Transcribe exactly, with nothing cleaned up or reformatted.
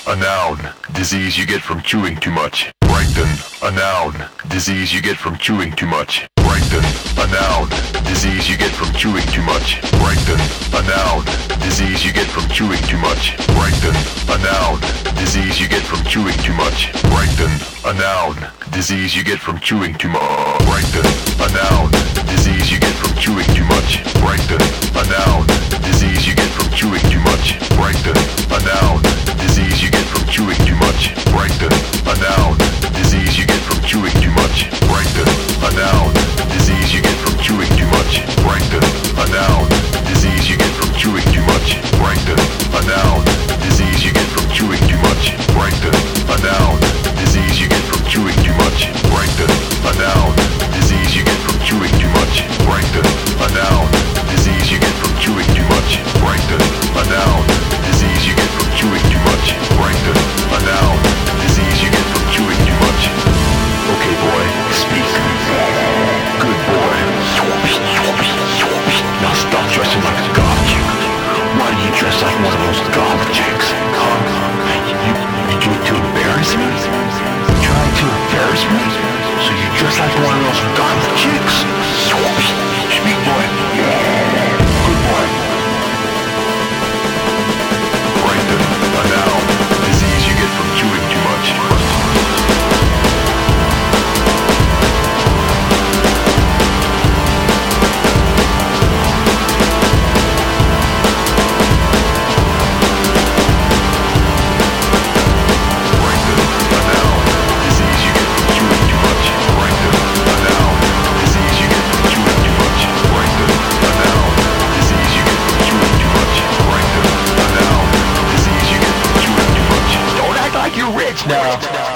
a noun, disease you get from chewing too much. Plankton, a noun, disease you get from chewing too much. Plankton, a noun, disease you get from chewing too much. Plankton, a noun, disease you get from chewing too much. Plankton, a noun, disease you get from chewing too much. Plankton, a noun, disease you get from chewing too much. Plankton, a noun, disease you get from chewing too much. Plankton, a noun, disease you get from chewing too much. Plankton, a noun, disease you get from chewing too much. Plankton, a noun, disease you get from chewing too much. Plankton, a noun, disease you get from chewing too much. Plankton, a noun, disease you get from chewing too much. Plankton, a noun, disease you get from chewing too much. Plankton, a noun, disease you get from chewing too much. Plankton, a noun, disease you get from chewing too much. Plankton, a noun, disease you get from chewing too much. Plankton, a noun, disease you get from chewing too much. Plankton, a noun, disease you get from chewing too much. Okay, boy, speak. Good boy. Now stop dressing like a goth chick. Why do you dress like one of those goth chicks? Huh? You, you, you do it to embarrass me? You trying to embarrass me? So you dress like one of those goth chicks? Speak, boy. Good boy. Plankton, a noun, disease you get from chewing too much. Now.